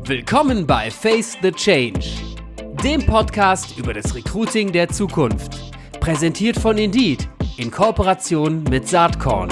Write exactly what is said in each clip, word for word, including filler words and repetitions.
Willkommen bei Face the Change, dem Podcast über das Recruiting der Zukunft. Präsentiert von Indeed in Kooperation mit Saatkorn.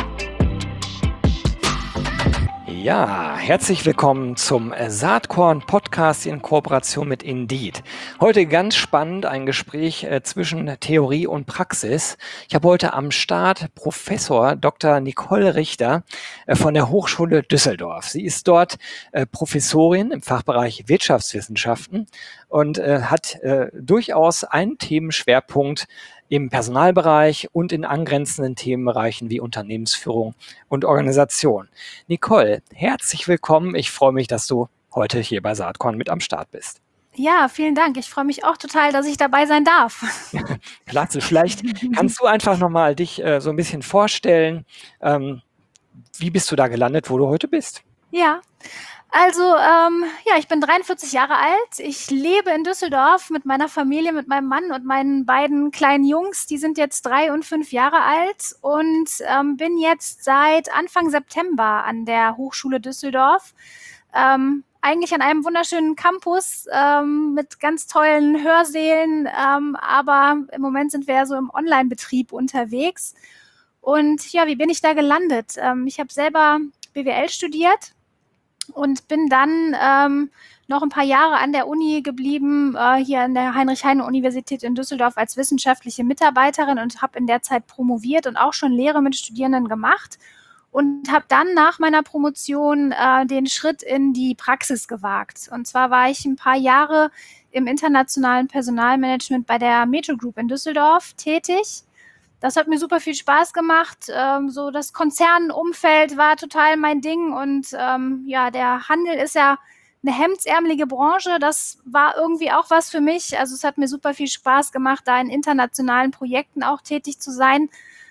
Ja, herzlich willkommen zum Saatkorn-Podcast in Kooperation mit Indeed. Heute ganz spannend ein Gespräch äh, zwischen Theorie und Praxis. Ich habe heute am Start Professor Doktor Nicole Richter äh, von der Hochschule Düsseldorf. Sie ist dort äh, Professorin im Fachbereich Wirtschaftswissenschaften und äh, hat äh, durchaus einen Themenschwerpunkt im Personalbereich und in angrenzenden Themenbereichen wie Unternehmensführung und Organisation. Nicole, herzlich willkommen. Ich freue mich, dass du heute hier bei Saatkorn mit am Start bist. Ja, vielen Dank. Ich freue mich auch total, dass ich dabei sein darf. Klasse. Vielleicht kannst du einfach nochmal dich äh, so ein bisschen vorstellen. Ähm, wie bist du da gelandet, wo du heute bist? Ja, also ähm, ja, ich bin dreiundvierzig Jahre alt. Ich lebe in Düsseldorf mit meiner Familie, mit meinem Mann und meinen beiden kleinen Jungs. Die sind jetzt drei und fünf Jahre alt und ähm, bin jetzt seit Anfang September an der Hochschule Düsseldorf. Ähm, eigentlich an einem wunderschönen Campus ähm, mit ganz tollen Hörsälen, ähm, aber im Moment sind wir ja so im Online-Betrieb unterwegs. Und ja, wie bin ich da gelandet? Ähm, ich habe selber B W L studiert und bin dann ähm, noch ein paar Jahre an der Uni geblieben, äh, hier an der Heinrich-Heine-Universität in Düsseldorf als wissenschaftliche Mitarbeiterin und habe in der Zeit promoviert und auch schon Lehre mit Studierenden gemacht und habe dann nach meiner Promotion äh, den Schritt in die Praxis gewagt. Und zwar war ich ein paar Jahre im internationalen Personalmanagement bei der Metro Group in Düsseldorf tätig. Das hat mir super viel Spaß gemacht. Ähm, so das Konzernumfeld war total mein Ding und ähm, ja, der Handel ist ja eine hemdsärmelige Branche. Das war irgendwie auch was für mich. Also es hat mir super viel Spaß gemacht, da in internationalen Projekten auch tätig zu sein.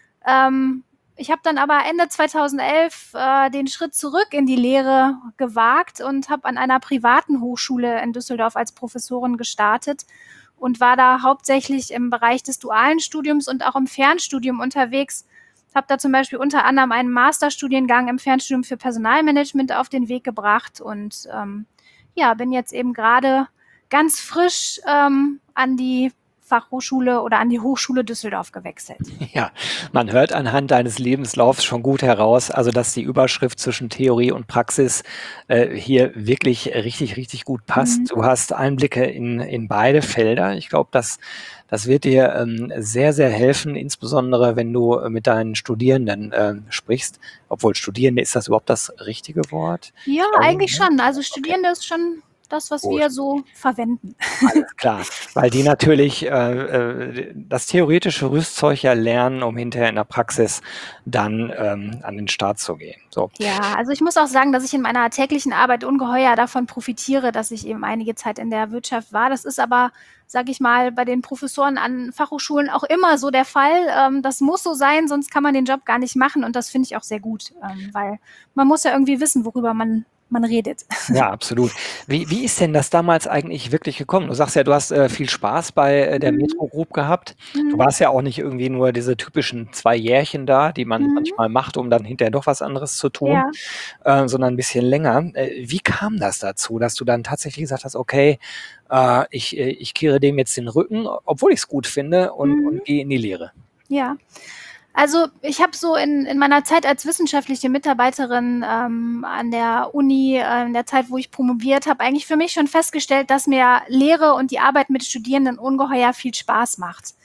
Ähm, ich habe dann aber Ende zweitausendelf äh, den Schritt zurück in die Lehre gewagt und habe an einer privaten Hochschule in Düsseldorf als Professorin gestartet und war da hauptsächlich im Bereich des dualen Studiums und auch im Fernstudium unterwegs. Habe da zum Beispiel unter anderem einen Masterstudiengang im Fernstudium für Personalmanagement auf den Weg gebracht und ähm, ja, bin jetzt eben gerade ganz frisch ähm, an die Fachhochschule oder an die Hochschule Düsseldorf gewechselt. Ja, man hört anhand deines Lebenslaufs schon gut heraus, also dass die Überschrift zwischen Theorie und Praxis äh, hier wirklich richtig, richtig gut passt. Mhm. Du hast Einblicke in, in beide Felder. Ich glaube, das, das wird dir ähm, sehr, sehr helfen, insbesondere wenn du äh, mit deinen Studierenden äh, sprichst. Obwohl Studierende, ist das überhaupt das richtige Wort? Ja, glaube, eigentlich ne? schon. Also Okay. Studierende ist schon das, was Gut. wir so verwenden. Alles klar, weil die natürlich äh, äh, das theoretische Rüstzeug ja lernen, um hinterher in der Praxis dann ähm, an den Start zu gehen. So. Ja, also ich muss auch sagen, dass ich in meiner täglichen Arbeit ungeheuer davon profitiere, dass ich eben einige Zeit in der Wirtschaft war. Das ist aber, sage ich mal, bei den Professoren an Fachhochschulen auch immer so der Fall. Ähm, das muss so sein, sonst kann man den Job gar nicht machen und das finde ich auch sehr gut, ähm, weil man muss ja irgendwie wissen, worüber man man redet. Ja, absolut. Wie, wie ist denn das damals eigentlich wirklich gekommen? Du sagst ja, du hast äh, viel Spaß bei äh, der Mhm. Metro Group gehabt. Du Mhm. warst ja auch nicht irgendwie nur diese typischen zwei Jährchen da, die man Mhm. manchmal macht, um dann hinterher doch was anderes zu tun, Ja. äh, sondern ein bisschen länger. Äh, wie kam das dazu, dass du dann tatsächlich gesagt hast, okay, äh, ich, äh, ich kehre dem jetzt den Rücken, obwohl ich es gut finde und, Mhm. und gehe in die Lehre? Ja. Also ich habe so in, in meiner Zeit als wissenschaftliche Mitarbeiterin ähm, an der Uni, äh, in der Zeit, wo ich promoviert habe, eigentlich für mich schon festgestellt, dass mir Lehre und die Arbeit mit Studierenden ungeheuer viel Spaß macht.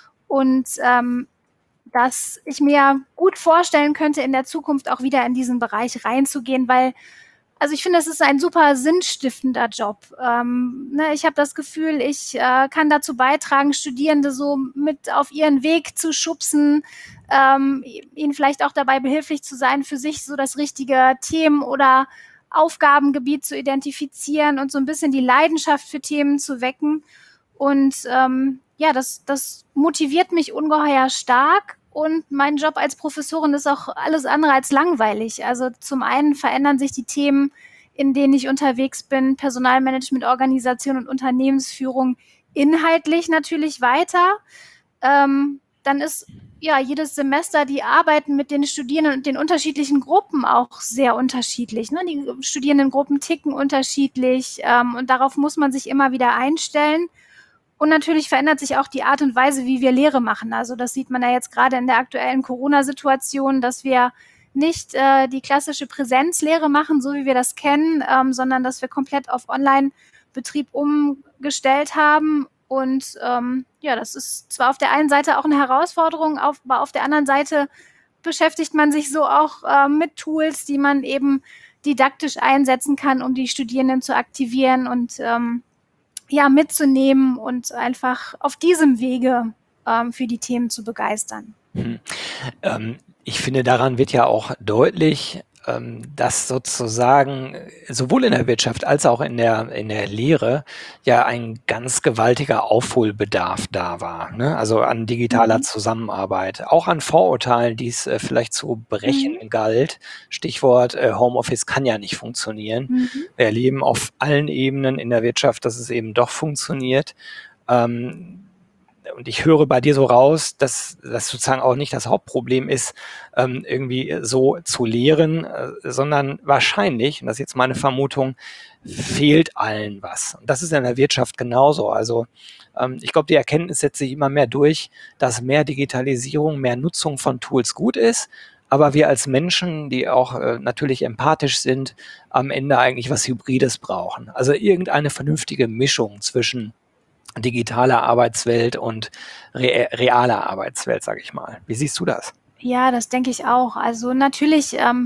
Und ähm, dass ich mir gut vorstellen könnte, in der Zukunft auch wieder in diesen Bereich reinzugehen, weil also ich finde, es ist ein super sinnstiftender Job. Ähm, ne, ich habe das Gefühl, ich äh, kann dazu beitragen, Studierende so mit auf ihren Weg zu schubsen, ähm, ihnen vielleicht auch dabei behilflich zu sein, für sich so das richtige Themen- oder Aufgabengebiet zu identifizieren und so ein bisschen die Leidenschaft für Themen zu wecken. Und ähm, ja, das, das motiviert mich ungeheuer stark. Und mein Job als Professorin ist auch alles andere als langweilig. Also zum einen verändern sich die Themen, in denen ich unterwegs bin, Personalmanagement, Organisation und Unternehmensführung inhaltlich natürlich weiter. Ähm, dann ist ja jedes Semester die Arbeit mit den Studierenden und den unterschiedlichen Gruppen auch sehr unterschiedlich. Ne? Die Studierendengruppen ticken unterschiedlich ähm, und darauf muss man sich immer wieder einstellen. Und natürlich verändert sich auch die Art und Weise, wie wir Lehre machen. Also das sieht man ja jetzt gerade in der aktuellen Corona-Situation, dass wir nicht äh, die klassische Präsenzlehre machen, so wie wir das kennen, ähm, sondern dass wir komplett auf Online-Betrieb umgestellt haben. Und ähm, ja, das ist zwar auf der einen Seite auch eine Herausforderung, auf, aber auf der anderen Seite beschäftigt man sich so auch äh, mit Tools, die man eben didaktisch einsetzen kann, um die Studierenden zu aktivieren und ähm, ja, mitzunehmen und einfach auf diesem Wege ähm, für die Themen zu begeistern. Hm. Ähm, ich finde, daran wird ja auch deutlich, ähm, dass sozusagen sowohl in der Wirtschaft als auch in der, in der Lehre ja ein ganz gewaltiger Aufholbedarf da war. Ne? Also an digitaler Mhm. Zusammenarbeit, auch an Vorurteilen, die es äh, vielleicht zu brechen Mhm. galt. Stichwort äh, Homeoffice kann ja nicht funktionieren. Mhm. Wir erleben auf allen Ebenen in der Wirtschaft, dass es eben doch funktioniert. Ähm, und ich höre bei dir so raus, dass das sozusagen auch nicht das Hauptproblem ist, ähm, irgendwie so zu lehren, äh, sondern wahrscheinlich, und das ist jetzt meine Vermutung, fehlt allen was. Und das ist in der Wirtschaft genauso. Also ähm, ich glaube, die Erkenntnis setzt sich immer mehr durch, dass mehr Digitalisierung, mehr Nutzung von Tools gut ist, aber wir als Menschen, die auch äh, natürlich empathisch sind, am Ende eigentlich was Hybrides brauchen. Also irgendeine vernünftige Mischung zwischen digitaler Arbeitswelt und re realer Arbeitswelt, sage ich mal. Wie siehst du das? Ja, das denke ich auch. Also natürlich ähm,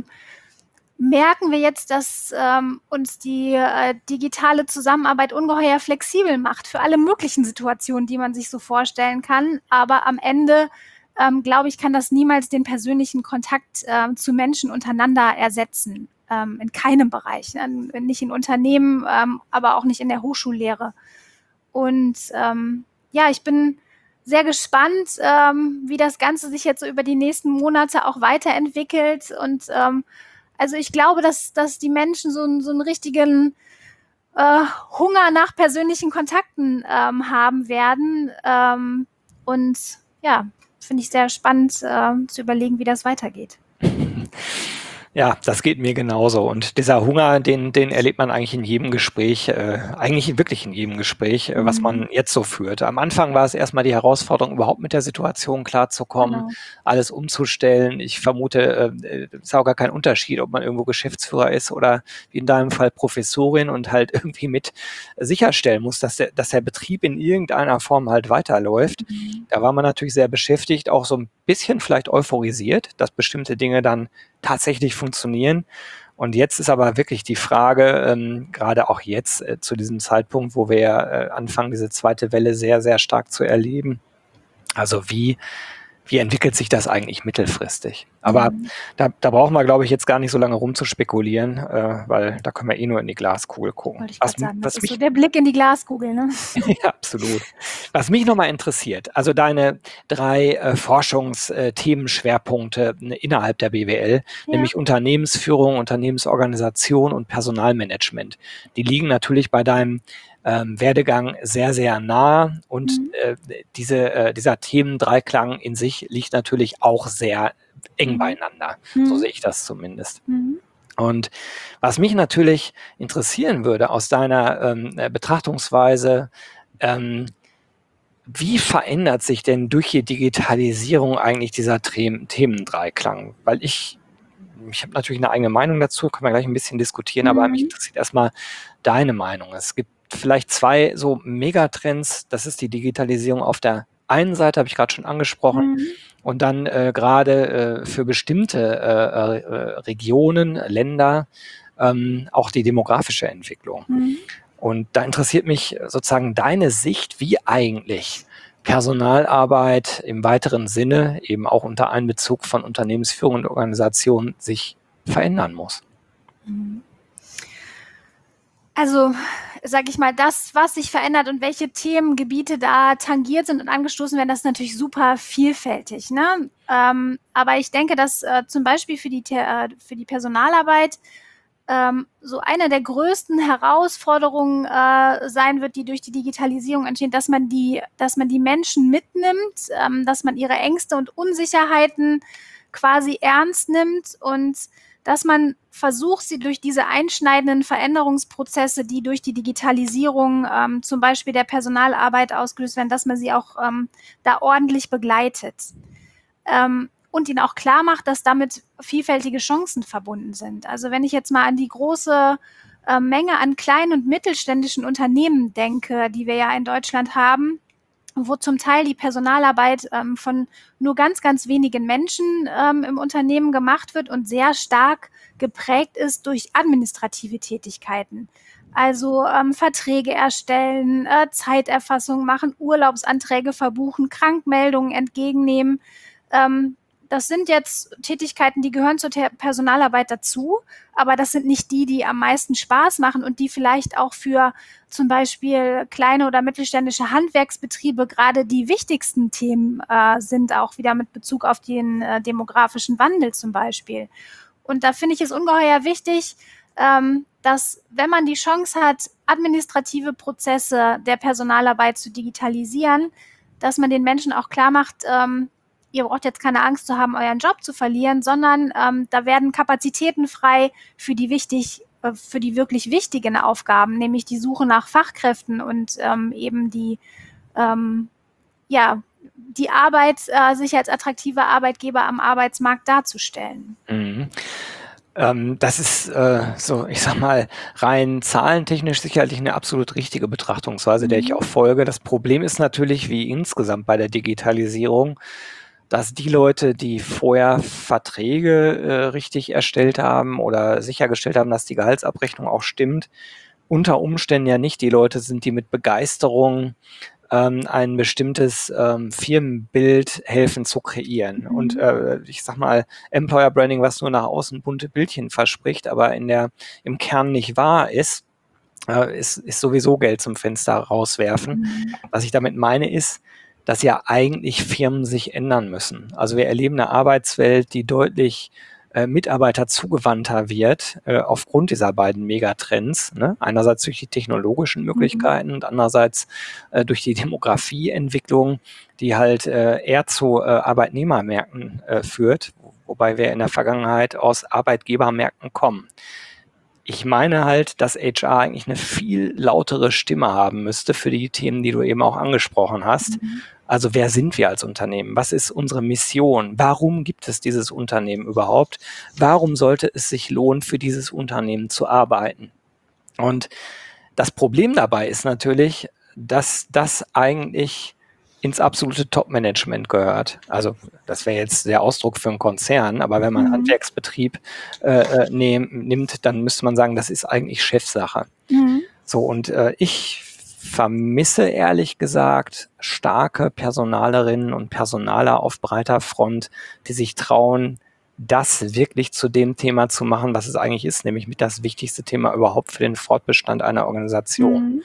merken wir jetzt, dass ähm, uns die äh, digitale Zusammenarbeit ungeheuer flexibel macht für alle möglichen Situationen, die man sich so vorstellen kann. Aber am Ende, ähm, glaube ich, kann das niemals den persönlichen Kontakt ähm, zu Menschen untereinander ersetzen. Ähm, in keinem Bereich. Ne? Nicht in Unternehmen, ähm, aber auch nicht in der Hochschullehre. Und ähm, ja, ich bin sehr gespannt, ähm, wie das Ganze sich jetzt so über die nächsten Monate auch weiterentwickelt. Und ähm, also ich glaube, dass, dass die Menschen so, einen- so einen richtigen äh, Hunger nach persönlichen Kontakten ähm, haben werden. Ähm, und ja, finde ich sehr spannend äh, zu überlegen, wie das weitergeht. Ja, das geht mir genauso. Und dieser Hunger, den, den erlebt man eigentlich in jedem Gespräch, äh, eigentlich wirklich in jedem Gespräch, äh, was Mhm, man jetzt so führt. Am Anfang war es erstmal die Herausforderung, überhaupt mit der Situation klarzukommen, genau. alles umzustellen. Ich vermute, äh, es ist auch gar kein Unterschied, ob man irgendwo Geschäftsführer ist oder wie in deinem Fall Professorin und halt irgendwie mit sicherstellen muss, dass der, dass der Betrieb in irgendeiner Form halt weiterläuft. Mhm. Da war man natürlich sehr beschäftigt, auch so ein bisschen vielleicht euphorisiert, dass bestimmte Dinge dann tatsächlich funktionieren. Und jetzt ist aber wirklich die Frage, ähm, gerade auch jetzt äh, zu diesem Zeitpunkt, wo wir äh, anfangen, diese zweite Welle sehr, sehr stark zu erleben. Also wie, wie entwickelt sich das eigentlich mittelfristig? Aber Mhm. da, da brauchen wir, glaube ich, jetzt gar nicht so lange rumzuspekulieren, äh, weil da können wir eh nur in die Glaskugel gucken. Wollte ich Was, gerade sagen, das was ist so mich der Blick in die Glaskugel, ne? Ja, absolut. Was mich nochmal interessiert, also deine drei äh, Forschungsthemenschwerpunkte äh, innerhalb der B W L, Ja. nämlich Unternehmensführung, Unternehmensorganisation und Personalmanagement. Die liegen natürlich bei deinem ähm, Werdegang sehr, sehr nah und Mhm. äh, diese, äh, dieser Themendreiklang in sich liegt natürlich auch sehr eng Mhm. beieinander. So Mhm. sehe ich das zumindest. Mhm. Und was mich natürlich interessieren würde aus deiner ähm, äh, Betrachtungsweise, ähm, wie verändert sich denn durch die Digitalisierung eigentlich dieser Them Themendreiklang? Weil ich ich habe natürlich eine eigene Meinung dazu, können wir gleich ein bisschen diskutieren, aber mich Mhm. interessiert erstmal deine Meinung. Es gibt vielleicht zwei so Megatrends. Das ist die Digitalisierung auf der einen Seite, habe ich gerade schon angesprochen, Mhm. und dann äh, gerade äh, für bestimmte äh, äh, Regionen, Länder, ähm, auch die demografische Entwicklung. Mhm. Und da interessiert mich sozusagen deine Sicht, wie eigentlich Personalarbeit im weiteren Sinne, eben auch unter Einbezug von Unternehmensführung und Organisation, sich verändern muss. Mhm. Also, sage ich mal, das, was sich verändert und welche Themengebiete da tangiert sind und angestoßen werden, das ist natürlich super vielfältig. Ne? Ähm, aber ich denke, dass äh, zum Beispiel für die, The- äh, für die Personalarbeit ähm, so eine der größten Herausforderungen äh, sein wird, die durch die Digitalisierung entstehen, dass man die, dass man die Menschen mitnimmt, ähm, dass man ihre Ängste und Unsicherheiten quasi ernst nimmt und dass man versucht, sie durch diese einschneidenden Veränderungsprozesse, die durch die Digitalisierung ähm, zum Beispiel der Personalarbeit ausgelöst werden, dass man sie auch ähm, da ordentlich begleitet. Ähm, und ihnen auch klar macht, dass damit vielfältige Chancen verbunden sind. Also wenn ich jetzt mal an die große äh, Menge an kleinen und mittelständischen Unternehmen denke, die wir ja in Deutschland haben, wo zum Teil die Personalarbeit ähm, von nur ganz, ganz wenigen Menschen ähm, im Unternehmen gemacht wird und sehr stark geprägt ist durch administrative Tätigkeiten. Also ähm, Verträge erstellen, äh, Zeiterfassung machen, Urlaubsanträge verbuchen, Krankmeldungen entgegennehmen. Ähm, das sind jetzt Tätigkeiten, die gehören zur Personalarbeit dazu, aber das sind nicht die, die am meisten Spaß machen und die vielleicht auch für zum Beispiel kleine oder mittelständische Handwerksbetriebe gerade die wichtigsten Themen äh, sind, auch wieder mit Bezug auf den äh, demografischen Wandel zum Beispiel. Und da finde ich es ungeheuer wichtig, ähm, dass, wenn man die Chance hat, administrative Prozesse der Personalarbeit zu digitalisieren, dass man den Menschen auch klar macht, ähm, ihr braucht jetzt keine Angst zu haben, euren Job zu verlieren, sondern ähm, da werden Kapazitäten frei für die wichtig, äh, für die wirklich wichtigen Aufgaben, nämlich die Suche nach Fachkräften und ähm, eben die, ähm, ja, die Arbeit, äh, sich als attraktiver Arbeitgeber am Arbeitsmarkt darzustellen. Mhm. Ähm, das ist äh, so, ich sag mal, rein zahlentechnisch sicherlich eine absolut richtige Betrachtungsweise, der ich auch folge. Das Problem ist natürlich, wie insgesamt bei der Digitalisierung, dass die Leute, die vorher Verträge äh, richtig erstellt haben oder sichergestellt haben, dass die Gehaltsabrechnung auch stimmt, unter Umständen ja nicht die Leute sind, die mit Begeisterung ähm, ein bestimmtes ähm, Firmenbild helfen zu kreieren. Mhm. Und äh, ich sag mal, Employer Branding, was nur nach außen bunte Bildchen verspricht, aber in der, im Kern nicht wahr ist, äh, ist, ist sowieso Geld zum Fenster rauswerfen. Mhm. Was ich damit meine ist, dass ja eigentlich Firmen sich ändern müssen. Also wir erleben eine Arbeitswelt, die deutlich äh, Mitarbeiter zugewandter wird, äh, aufgrund dieser beiden Megatrends. Ne? Einerseits durch die technologischen Möglichkeiten mhm. und andererseits äh, durch die Demografieentwicklung, die halt äh, eher zu äh, Arbeitnehmermärkten äh, führt, wobei wir in der Vergangenheit aus Arbeitgebermärkten kommen. Ich meine halt, dass H R eigentlich eine viel lautere Stimme haben müsste für die Themen, die du eben auch angesprochen hast. Mhm. Also wer sind wir als Unternehmen? Was ist unsere Mission? Warum gibt es dieses Unternehmen überhaupt? Warum sollte es sich lohnen, für dieses Unternehmen zu arbeiten? Und das Problem dabei ist natürlich, dass das eigentlich ins absolute Top-Management gehört. Also das wäre jetzt der Ausdruck für einen Konzern, aber wenn man mhm. Handwerksbetrieb äh, nehm, nimmt, dann müsste man sagen, das ist eigentlich Chefsache. Mhm. So, und äh, ich vermisse ehrlich gesagt starke Personalerinnen und Personaler auf breiter Front, die sich trauen, das wirklich zu dem Thema zu machen, was es eigentlich ist, nämlich mit das wichtigste Thema überhaupt für den Fortbestand einer Organisation. Mhm.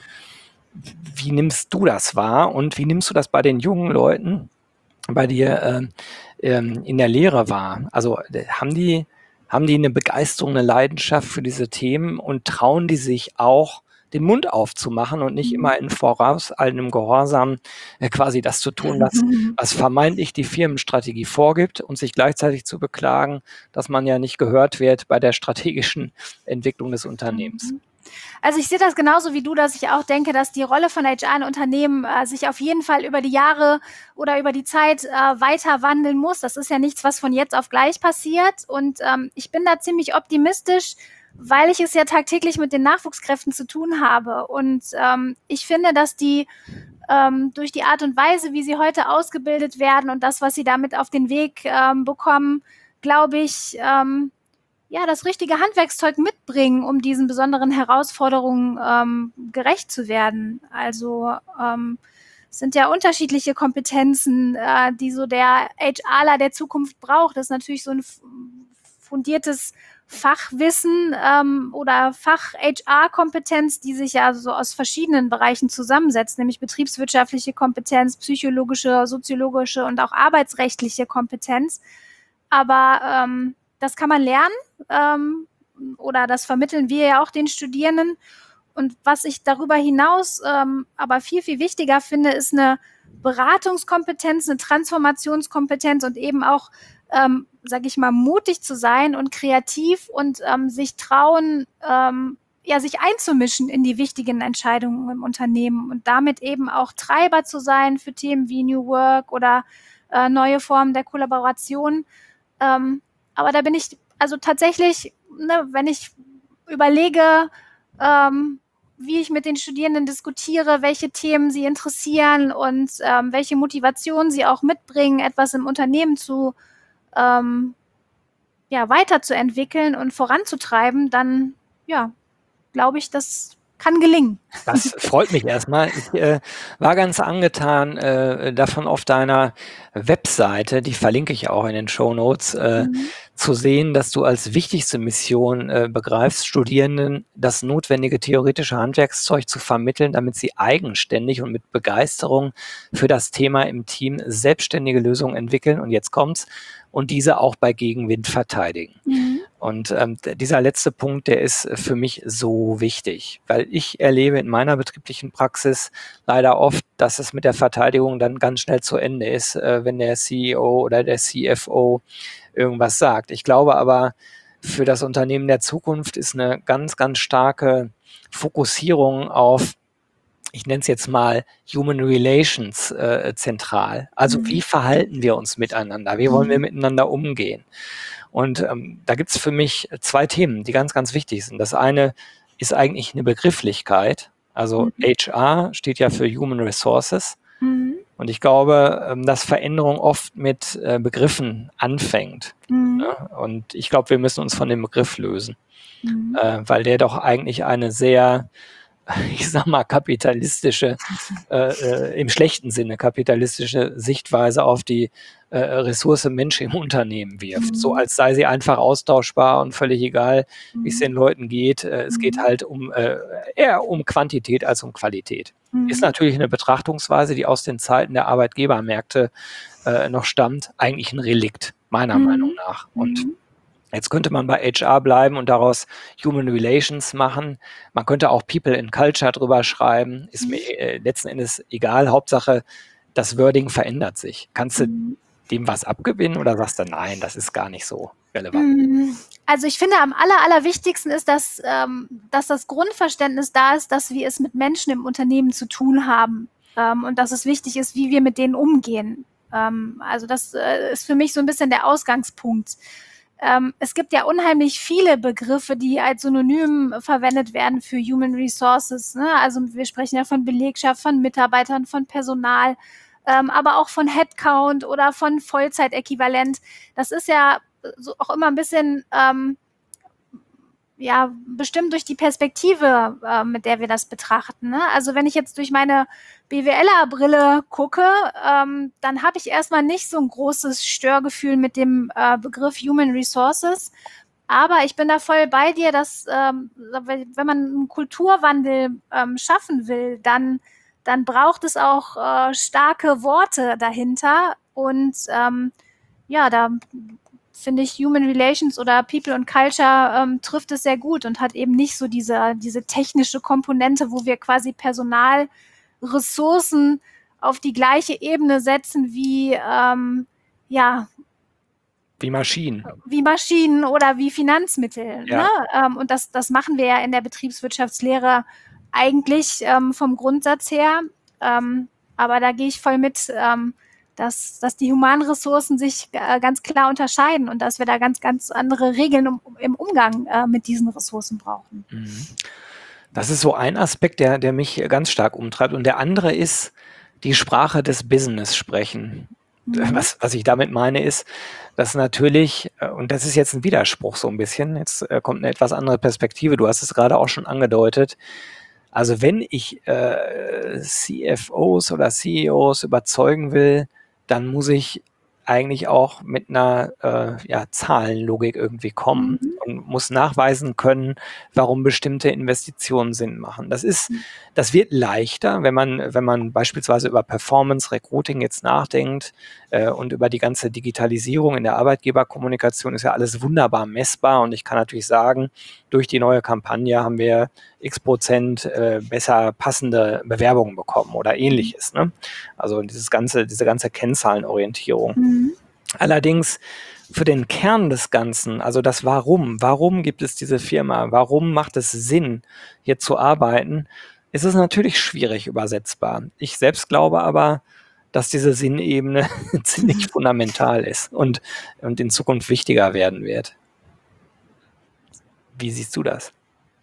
Wie nimmst du das wahr und wie nimmst du das bei den jungen Leuten bei dir äh, ähm, in der Lehre wahr? Also haben die, haben die eine Begeisterung, eine Leidenschaft für diese Themen und trauen die sich auch, den Mund aufzumachen und nicht immer in vorauseilendem Gehorsam äh, quasi das zu tun, was, was vermeintlich die Firmenstrategie vorgibt und sich gleichzeitig zu beklagen, dass man ja nicht gehört wird bei der strategischen Entwicklung des Unternehmens? Also ich sehe das genauso wie du, dass ich auch denke, dass die Rolle von H R in Unternehmen äh, sich auf jeden Fall über die Jahre oder über die Zeit äh, weiter wandeln muss. Das ist ja nichts, was von jetzt auf gleich passiert. Und ähm, ich bin da ziemlich optimistisch, weil ich es ja tagtäglich mit den Nachwuchskräften zu tun habe. Und ähm, ich finde, dass die ähm, durch die Art und Weise, wie sie heute ausgebildet werden und das, was sie damit auf den Weg ähm, bekommen, glaube ich, ähm, ja, das richtige Handwerkszeug mitbringen, um diesen besonderen Herausforderungen ähm, gerecht zu werden. Also ähm, es sind ja unterschiedliche Kompetenzen, äh, die so der HRler der Zukunft braucht. Das ist natürlich so ein fundiertes Fachwissen ähm, oder Fach-H R-Kompetenz, die sich ja so aus verschiedenen Bereichen zusammensetzt, nämlich betriebswirtschaftliche Kompetenz, psychologische, soziologische und auch arbeitsrechtliche Kompetenz. Aber ähm, das kann man lernen. Ähm, oder das vermitteln wir ja auch den Studierenden. Und was ich darüber hinaus ähm, aber viel, viel wichtiger finde, ist eine Beratungskompetenz, eine Transformationskompetenz und eben auch, ähm, sage ich mal, mutig zu sein und kreativ und ähm, sich trauen, ähm, ja, sich einzumischen in die wichtigen Entscheidungen im Unternehmen und damit eben auch Treiber zu sein für Themen wie New Work oder äh, neue Formen der Kollaboration. Ähm, aber da bin ich also tatsächlich, ne, wenn ich überlege, ähm, wie ich mit den Studierenden diskutiere, welche Themen sie interessieren und ähm, welche Motivation sie auch mitbringen, etwas im Unternehmen zu ähm, ja, weiterzuentwickeln und voranzutreiben, dann ja, glaube ich, das kann gelingen. Das freut mich erstmal. Ich äh, war ganz angetan äh, davon auf deiner Webseite, die verlinke ich auch in den Shownotes, äh, Mhm. zu sehen, dass du als wichtigste Mission äh, begreifst, Studierenden das notwendige theoretische Handwerkszeug zu vermitteln, damit sie eigenständig und mit Begeisterung für das Thema im Team selbstständige Lösungen entwickeln. Und jetzt kommt's. Und diese auch bei Gegenwind verteidigen. Mhm. Und ähm, dieser letzte Punkt, der ist für mich so wichtig, weil ich erlebe in meiner betrieblichen Praxis leider oft, dass es mit der Verteidigung dann ganz schnell zu Ende ist, äh, wenn der C E O oder der C F O irgendwas sagt. Ich glaube aber, für das Unternehmen der Zukunft ist eine ganz, ganz starke Fokussierung auf, ich nenne es jetzt mal Human Relations äh, zentral. Also Mhm. wie verhalten wir uns miteinander? Wie wollen wir Mhm. miteinander umgehen? Und ähm, da gibt es für mich zwei Themen, die ganz, ganz wichtig sind. Das eine ist eigentlich eine Begrifflichkeit. Also Mhm. H R steht ja für Human Resources. Mhm. Und ich glaube, ähm, dass Veränderung oft mit äh, Begriffen anfängt. Mhm. Ne? Und ich glaube, wir müssen uns von dem Begriff lösen, Mhm. äh, weil der doch eigentlich eine sehr, ich sag mal, kapitalistische, äh, äh, im schlechten Sinne kapitalistische Sichtweise auf die äh, Ressource Mensch im Unternehmen wirft. So Mhm. als sei sie einfach austauschbar und völlig egal, wie es Mhm. den Leuten geht. Äh, es geht Mhm. halt um äh, eher um Quantität als um Qualität. Ist Mhm. natürlich eine Betrachtungsweise, die aus den Zeiten der Arbeitgebermärkte äh, noch stammt. Eigentlich ein Relikt, meiner Meinung Mhm. nach. Und Mhm. jetzt könnte man bei H R bleiben und daraus Human Relations machen. Man könnte auch People in Culture drüber schreiben. Ist mir äh, letzten Endes egal. Hauptsache, das Wording verändert sich. Kannst du Mhm. dem was abgewinnen oder sagst du, nein, das ist gar nicht so relevant? Mhm. Also ich finde, am aller, allerwichtigsten ist, dass, ähm, dass das Grundverständnis da ist, dass wir es mit Menschen im Unternehmen zu tun haben ähm, und dass es wichtig ist, wie wir mit denen umgehen. Ähm, also das äh, ist für mich so ein bisschen der Ausgangspunkt. Ähm, es gibt ja unheimlich viele Begriffe, die als Synonym verwendet werden für Human Resources. Ne? Also wir sprechen ja von Belegschaft, von Mitarbeitern, von Personal, ähm, aber auch von Headcount oder von Vollzeitäquivalent. Das ist ja so auch immer ein bisschen ähm, ja, bestimmt durch die Perspektive, äh, mit der wir das betrachten. Ne? Also wenn ich jetzt durch meine BWLer-Brille gucke, ähm, dann habe ich erstmal nicht so ein großes Störgefühl mit dem äh, Begriff Human Resources. Aber ich bin da voll bei dir, dass ähm, wenn man einen Kulturwandel ähm, schaffen will, dann, dann braucht es auch äh, starke Worte dahinter. Und ähm, ja, da finde ich Human Relations oder People und Culture ähm, trifft es sehr gut und hat eben nicht so diese, diese technische Komponente, wo wir quasi Personalressourcen auf die gleiche Ebene setzen wie, ähm, ja, Wie Maschinen. wie Maschinen oder wie Finanzmittel. Ne? Ja. Ähm, und das, das machen wir ja in der Betriebswirtschaftslehre eigentlich ähm, vom Grundsatz her. Ähm, aber da gehe ich voll mit, ähm, dass, dass die humanen Ressourcen sich äh, ganz klar unterscheiden und dass wir da ganz, ganz andere Regeln um, im Umgang äh, mit diesen Ressourcen brauchen. Mhm. Das ist so ein Aspekt, der, der mich ganz stark umtreibt. Und der andere ist die Sprache des Business sprechen. Mhm. Was, was ich damit meine, ist, dass natürlich, äh, und das ist jetzt ein Widerspruch so ein bisschen, jetzt äh, kommt eine etwas andere Perspektive, du hast es gerade auch schon angedeutet. Also wenn ich äh, C F Os oder C E Os überzeugen will, dann muss ich eigentlich auch mit einer äh, ja, Zahlenlogik irgendwie kommen Mhm. und muss nachweisen können, warum bestimmte Investitionen Sinn machen. Das ist, das wird leichter, wenn man, wenn man beispielsweise über Performance Recruiting jetzt nachdenkt äh, und über die ganze Digitalisierung in der Arbeitgeberkommunikation ist ja alles wunderbar messbar und ich kann natürlich sagen, durch die neue Kampagne haben wir x Prozent äh, besser passende Bewerbungen bekommen oder ähnliches. Ne? Also dieses ganze, diese ganze Kennzahlenorientierung. Mhm. Allerdings für den Kern des Ganzen, also das Warum, warum gibt es diese Firma, warum macht es Sinn, hier zu arbeiten, ist es natürlich schwierig übersetzbar. Ich selbst glaube aber, dass diese Sinnebene ziemlich fundamental ist und, und in Zukunft wichtiger werden wird. Wie siehst du das?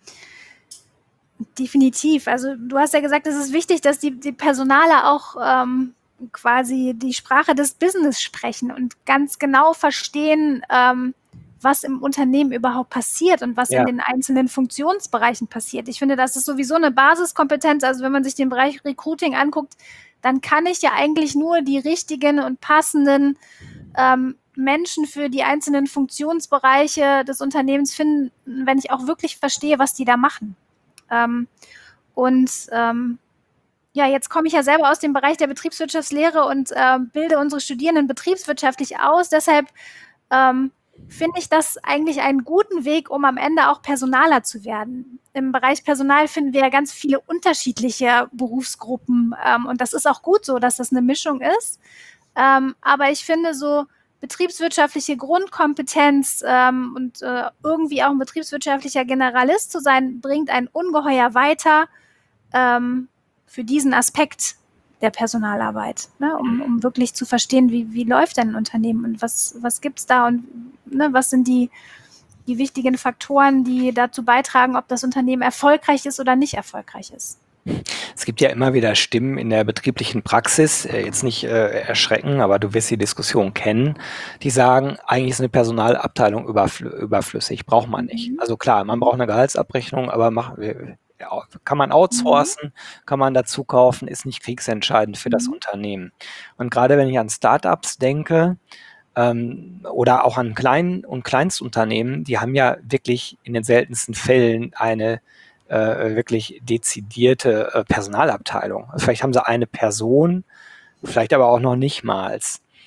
Definitiv. Also du hast ja gesagt, es ist wichtig, dass die, die Personaler auch ähm, quasi die Sprache des Business sprechen und ganz genau verstehen, ähm, was im Unternehmen überhaupt passiert und was Ja. in den einzelnen Funktionsbereichen passiert. Ich finde, das ist sowieso eine Basiskompetenz. Also wenn man sich den Bereich Recruiting anguckt, dann kann ich ja eigentlich nur die richtigen und passenden ähm, Menschen für die einzelnen Funktionsbereiche des Unternehmens finden, wenn ich auch wirklich verstehe, was die da machen. Ähm, und ähm, ja, jetzt komme ich ja selber aus dem Bereich der Betriebswirtschaftslehre und äh, bilde unsere Studierenden betriebswirtschaftlich aus. Deshalb ähm, finde ich das eigentlich einen guten Weg, um am Ende auch Personaler zu werden. Im Bereich Personal finden wir ja ganz viele unterschiedliche Berufsgruppen ähm, und das ist auch gut so, dass das eine Mischung ist. Ähm, aber ich finde so betriebswirtschaftliche Grundkompetenz ähm, und äh, irgendwie auch ein betriebswirtschaftlicher Generalist zu sein, bringt einen ungeheuer weiter ähm, für diesen Aspekt der Personalarbeit, ne? um, um wirklich zu verstehen, wie, wie läuft denn ein Unternehmen und was, was gibt es da und ne, was sind die, die wichtigen Faktoren, die dazu beitragen, ob das Unternehmen erfolgreich ist oder nicht erfolgreich ist. Es gibt ja immer wieder Stimmen in der betrieblichen Praxis, äh, jetzt nicht äh, erschrecken, aber du wirst die Diskussion kennen, die sagen, eigentlich ist eine Personalabteilung überflü überflüssig, braucht man nicht. Mhm. Also klar, man braucht eine Gehaltsabrechnung, aber mach, äh, ja, kann man outsourcen, kann man dazu kaufen, ist nicht kriegsentscheidend für das Mhm. Unternehmen. Und gerade wenn ich an Startups denke, ähm, oder auch an Klein- und Kleinstunternehmen, die haben ja wirklich in den seltensten Fällen eine äh, wirklich dezidierte äh, Personalabteilung. Also vielleicht haben sie eine Person, vielleicht aber auch noch nicht mal.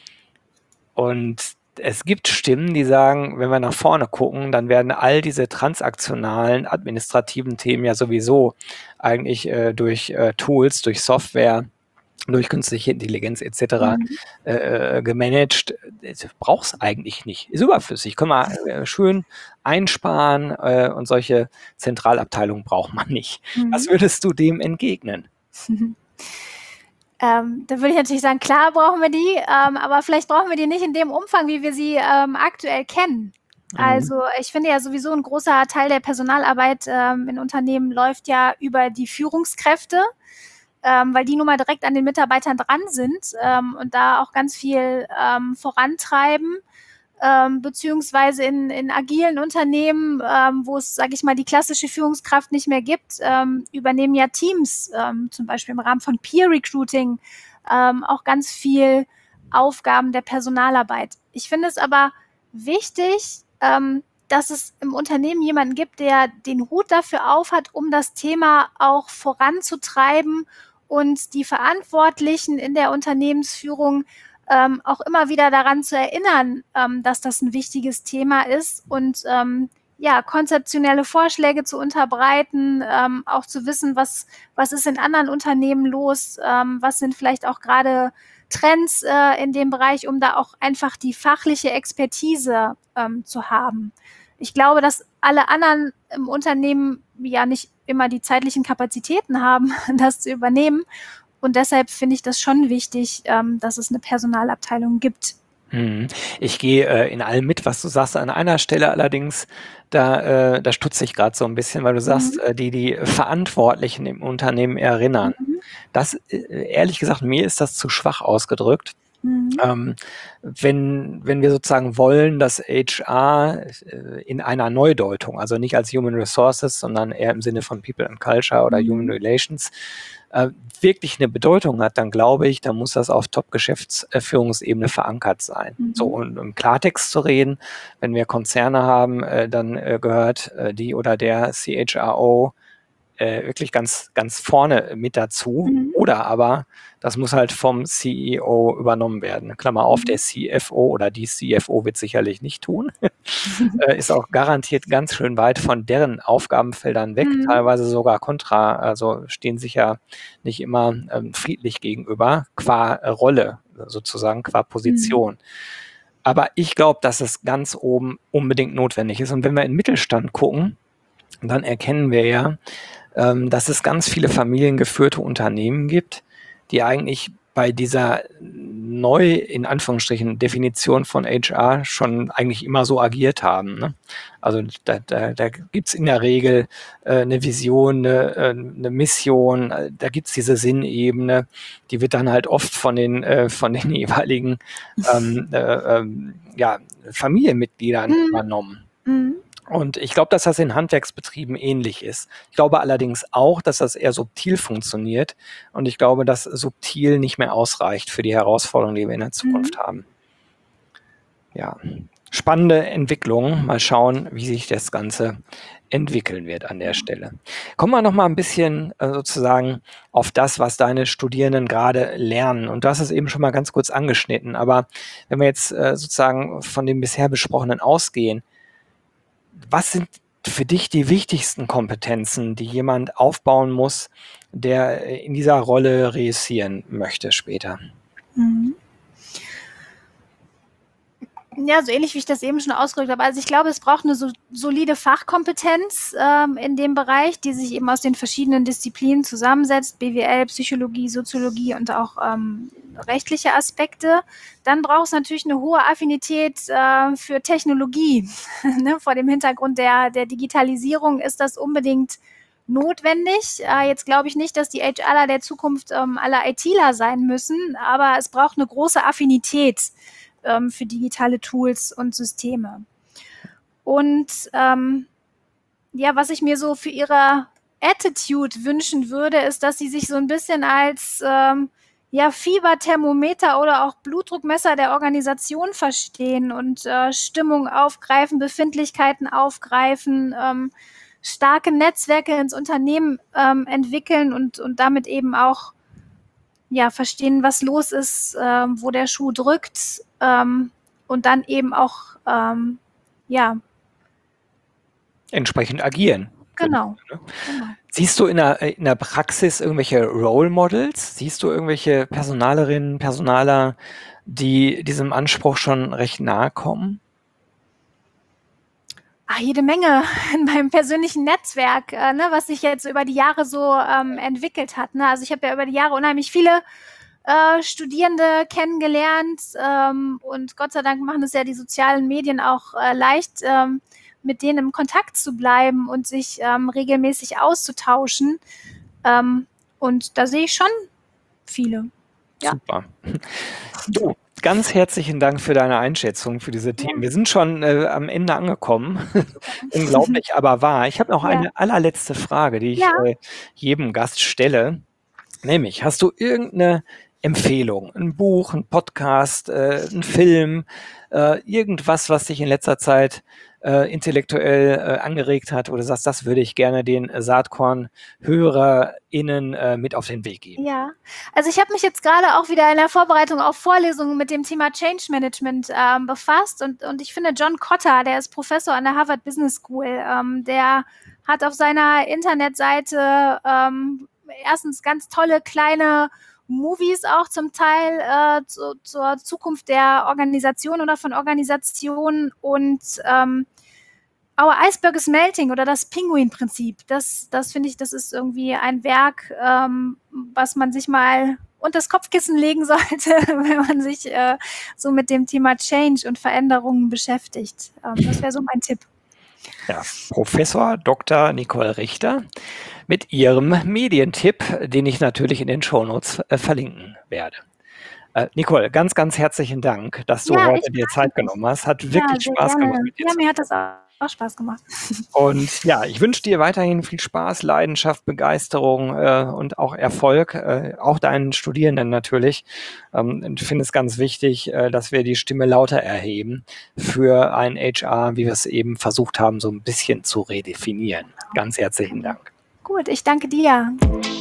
Und es gibt Stimmen, die sagen, wenn wir nach vorne gucken, dann werden all diese transaktionalen, administrativen Themen ja sowieso eigentlich äh, durch äh, Tools, durch Software, durch künstliche Intelligenz et cetera Mhm. äh, gemanagt. Braucht es eigentlich nicht. Ist überflüssig. Können wir äh, schön einsparen äh, und solche Zentralabteilungen braucht man nicht. Mhm. Was würdest du dem entgegnen? Ähm, da würde ich natürlich sagen, klar brauchen wir die, ähm, aber vielleicht brauchen wir die nicht in dem Umfang, wie wir sie ähm, aktuell kennen. Mhm. Also ich finde ja sowieso ein großer Teil der Personalarbeit ähm, in Unternehmen läuft ja über die Führungskräfte, ähm, weil die nun mal direkt an den Mitarbeitern dran sind ähm, und da auch ganz viel ähm, vorantreiben. Ähm, beziehungsweise in, in agilen Unternehmen, ähm, wo es, sage ich mal, die klassische Führungskraft nicht mehr gibt, ähm, übernehmen ja Teams, ähm, zum Beispiel im Rahmen von Peer Recruiting, ähm, auch ganz viel Aufgaben der Personalarbeit. Ich finde es aber wichtig, ähm, dass es im Unternehmen jemanden gibt, der den Hut dafür aufhat, um das Thema auch voranzutreiben und die Verantwortlichen in der Unternehmensführung ähm, auch immer wieder daran zu erinnern, ähm, dass das ein wichtiges Thema ist und ähm, ja, konzeptionelle Vorschläge zu unterbreiten, ähm, auch zu wissen, was, was ist in anderen Unternehmen los, ähm, was sind vielleicht auch gerade Trends äh, in dem Bereich, um da auch einfach die fachliche Expertise ähm, zu haben. Ich glaube, dass alle anderen im Unternehmen ja nicht immer die zeitlichen Kapazitäten haben, das zu übernehmen. Und deshalb finde ich das schon wichtig, ähm, dass es eine Personalabteilung gibt. Mhm. Ich gehe äh, in allem mit, was du sagst. An einer Stelle allerdings, da, äh, da stutze ich gerade so ein bisschen, weil du sagst, Mhm. äh, die die Verantwortlichen im Unternehmen erinnern. Mhm. Das, äh, ehrlich gesagt, mir ist das zu schwach ausgedrückt. Mhm. Ähm, wenn, wenn wir sozusagen wollen, dass H R äh, in einer Neudeutung, also nicht als Human Resources, sondern eher im Sinne von People and Culture oder Human Mhm. Relations, äh, wirklich eine Bedeutung hat, dann glaube ich, dann muss das auf Top-Geschäftsführungsebene verankert sein. Mhm. So, und im Klartext zu reden, wenn wir Konzerne haben, äh, dann äh, gehört äh, die oder der C H R O äh, wirklich ganz, ganz vorne mit dazu. Mhm. Oder aber das muss halt vom C E O übernommen werden. Klammer auf, Mhm. der C F O oder die C F O wird sicherlich nicht tun. äh, ist auch garantiert ganz schön weit von deren Aufgabenfeldern weg, Mhm. teilweise sogar kontra, also stehen sich ja nicht immer ähm, friedlich gegenüber, qua äh, Rolle sozusagen, qua Mhm. Position. Aber ich glaube, dass es ganz oben unbedingt notwendig ist. Und wenn wir in den Mittelstand gucken, dann erkennen wir ja, ähm, dass es ganz viele familiengeführte Unternehmen gibt, die eigentlich bei dieser neu, in Anführungsstrichen, Definition von H R schon eigentlich immer so agiert haben. Ne? Also da, da, da gibt es in der Regel äh, eine Vision, eine, äh, eine Mission, äh, da gibt es diese Sinnebene, die wird dann halt oft von den, äh, von den jeweiligen ähm, äh, ähm, ja, Familienmitgliedern Mhm. übernommen. Mhm. Und ich glaube, dass das in Handwerksbetrieben ähnlich ist. Ich glaube allerdings auch, dass das eher subtil funktioniert. Und ich glaube, dass subtil nicht mehr ausreicht für die Herausforderungen, die wir in der Zukunft Mhm. haben. Ja, spannende Entwicklung. Mal schauen, wie sich das Ganze entwickeln wird an der Stelle. Kommen wir noch mal ein bisschen äh, sozusagen auf das, was deine Studierenden gerade lernen. Und du hast es eben schon mal ganz kurz angeschnitten. Aber wenn wir jetzt äh, sozusagen von dem bisher Besprochenen ausgehen, was sind für dich die wichtigsten Kompetenzen, die jemand aufbauen muss, der in dieser Rolle reüssieren möchte später? Mhm. Ja, so ähnlich wie ich das eben schon ausgedrückt habe. Also ich glaube, es braucht eine so, solide Fachkompetenz ähm, in dem Bereich, die sich eben aus den verschiedenen Disziplinen zusammensetzt, B W L, Psychologie, Soziologie und auch ähm, rechtliche Aspekte. Dann braucht es natürlich eine hohe Affinität äh, für Technologie. ne? Vor dem Hintergrund der, der Digitalisierung ist das unbedingt notwendig. Äh, jetzt glaube ich nicht, dass die HRler der Zukunft ähm, alle ITler sein müssen, aber es braucht eine große Affinität ähm, für digitale Tools und Systeme. Und ähm, ja, was ich mir so für ihre Attitude wünschen würde, ist, dass sie sich so ein bisschen als ähm, ja, Fieberthermometer oder auch Blutdruckmesser der Organisation verstehen und äh, Stimmung aufgreifen, Befindlichkeiten aufgreifen, ähm, starke Netzwerke ins Unternehmen ähm, entwickeln und, und damit eben auch ja, verstehen, was los ist, ähm, wo der Schuh drückt ähm, und dann eben auch, ähm, ja, Entsprechend agieren. genau. Ne? genau. Siehst du in der, in der Praxis irgendwelche Role Models? Siehst du irgendwelche Personalerinnen, Personaler, die diesem Anspruch schon recht nahe kommen? Ach, jede Menge in meinem persönlichen Netzwerk, äh, ne, was sich jetzt über die Jahre so ähm, entwickelt hat. Ne? Also ich habe ja über die Jahre unheimlich viele äh, Studierende kennengelernt ähm, und Gott sei Dank machen es ja die sozialen Medien auch äh, leicht, ähm, mit denen im Kontakt zu bleiben und sich ähm, regelmäßig auszutauschen. Ähm, und da sehe ich schon viele. Ja. Super. Du, ganz herzlichen Dank für deine Einschätzung für diese Themen. Ja. Wir sind schon äh, am Ende angekommen. Unglaublich, aber wahr. Ich habe noch Ja. eine allerletzte Frage, die ich Ja. äh, jedem Gast stelle. Nämlich, hast du irgendeine Empfehlung, ein Buch, ein Podcast, äh, ein Film, äh, irgendwas, was dich in letzter Zeit äh, intellektuell äh, angeregt hat, oder du sagst, das würde ich gerne den äh, Saatkorn-HörerInnen äh, mit auf den Weg geben? Ja, also ich habe mich jetzt gerade auch wieder in der Vorbereitung auf Vorlesungen mit dem Thema Change Management ähm, befasst und, und ich finde John Kotter, der ist Professor an der Harvard Business School, ähm, der hat auf seiner Internetseite ähm, erstens ganz tolle kleine Movies auch zum Teil äh, zu, zur Zukunft der Organisation oder von Organisationen und ähm, Our Iceberg is Melting oder das Pinguin-Prinzip. Das, das finde ich, das ist irgendwie ein Werk, ähm, was man sich mal unter das Kopfkissen legen sollte, wenn man sich äh, so mit dem Thema Change und Veränderungen beschäftigt. Ähm, das wäre so mein Tipp. Ja, Professor Doktor Nicole Richter mit ihrem Medientipp, den ich natürlich in den Shownotes äh, verlinken werde. Äh, Nicole, ganz, ganz herzlichen Dank, dass du Ja, ich heute dir Zeit bedanke mich. genommen hast. Hat Ja, wirklich sehr Spaß gemacht gerne. mit dir Ja, zu mir hat sprechen. das auch Spaß gemacht. Und ja, ich wünsche dir weiterhin viel Spaß, Leidenschaft, Begeisterung äh, und auch Erfolg, äh, auch deinen Studierenden natürlich. Ähm, ich finde es ganz wichtig, äh, dass wir die Stimme lauter erheben für ein H R, wie wir es eben versucht haben, so ein bisschen zu redefinieren. Ganz herzlichen Dank. Gut, ich danke dir.